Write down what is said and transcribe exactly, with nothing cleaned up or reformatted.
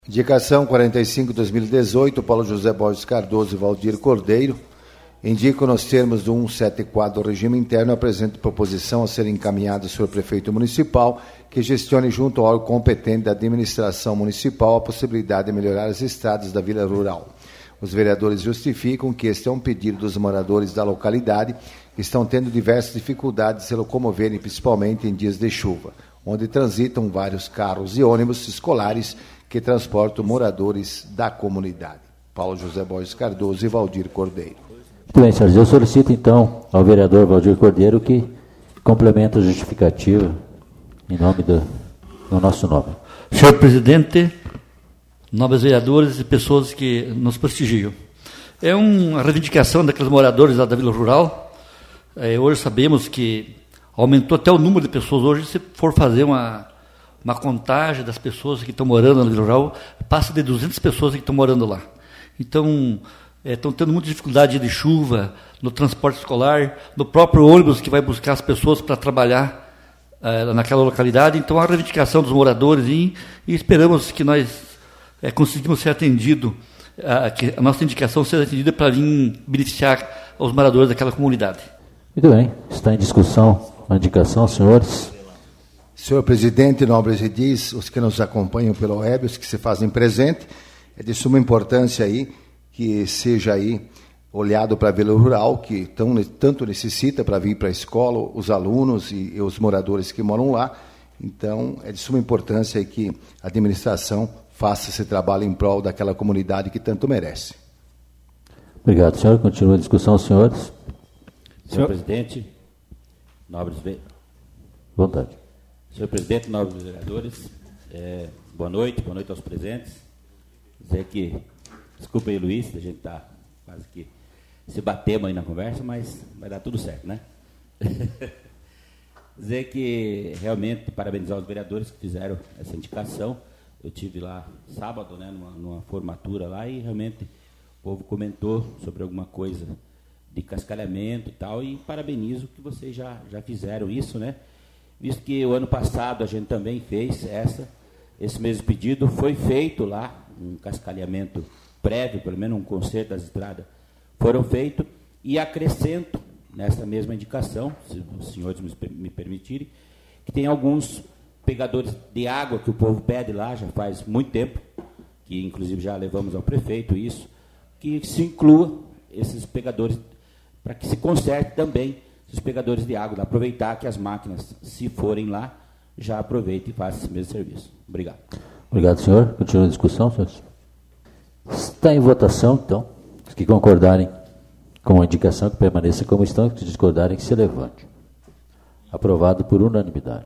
Indicação quarenta e cinco, dois mil e dezoito, Paulo José Borges Cardoso e Valdir Cordeiro. Indico nos termos do cento e setenta e quatro do regime interno, apresento proposição a ser encaminhada sobre o prefeito municipal que gestione junto ao órgão competente da administração municipal a possibilidade de melhorar as estradas da Vila Rural. Os vereadores justificam que este é um pedido dos moradores da localidade que estão tendo diversas dificuldades de se locomoverem, principalmente em dias de chuva, onde transitam vários carros e ônibus escolares que transportam moradores da comunidade. Paulo José Borges Cardoso e Valdir Cordeiro. Muito bem, senhores. Eu solicito, então, ao vereador Valdir Cordeiro que complemente a justificativa em nome do, no nosso nome. Senhor presidente, nobres vereadores e pessoas que nos prestigiam. É uma reivindicação daqueles moradores lá da Vila Rural. É, hoje sabemos que aumentou até o número de pessoas. Hoje, se for fazer uma, uma contagem das pessoas que estão morando na Vila Rural, passa de duzentas pessoas que estão morando lá. Então, é, estão tendo muita dificuldade de chuva, no transporte escolar, no próprio ônibus que vai buscar as pessoas para trabalhar é, naquela localidade. Então, a reivindicação dos moradores e, e esperamos que nós é, conseguimos ser atendidos, a, que a nossa indicação seja atendida para vir beneficiar os moradores daquela comunidade. Muito bem. Está em discussão a indicação, senhores. Senhor presidente, nobres edis, os que nos acompanham pela web, os que se fazem presente, é de suma importância aí que seja aí olhado para a Vila Rural, que tão, tanto necessita para vir para a escola, os alunos e, e os moradores que moram lá. Então, é de suma importância aí que a administração faça esse trabalho em prol daquela comunidade que tanto merece. Obrigado, senhor. Continua a discussão, senhores. Senhor, senhor presidente, nobres vereadores. Vontade. Senhor presidente, nobres vereadores, é, boa noite, boa noite aos presentes. Dizer que, desculpa aí, Luiz, a gente está quase que se batemos aí na conversa, mas vai dar tudo certo, né? Dizer que, realmente, parabenizar os vereadores que fizeram essa indicação. Eu tive lá sábado, né, numa, numa formatura lá, e realmente o povo comentou sobre alguma coisa de cascalhamento e tal, e parabenizo que vocês já, já fizeram isso, né? Visto que o ano passado a gente também fez essa, esse mesmo pedido, foi feito lá um cascalhamento prévio, pelo menos um conserto das estradas, foram feitos, e acrescento nessa mesma indicação, se os senhores me permitirem, que tem alguns pegadores de água que o povo pede lá já faz muito tempo, que inclusive já levamos ao prefeito isso, que se inclua esses pegadores para que se conserte também os pegadores de água, aproveitar que as máquinas, se forem lá, já aproveitem e façam esse mesmo serviço. Obrigado. Obrigado, senhor. Continua a discussão, senhores. Está em votação, então. Os que concordarem com a indicação que permaneça como estão, os que discordarem que se levante. Aprovado por unanimidade.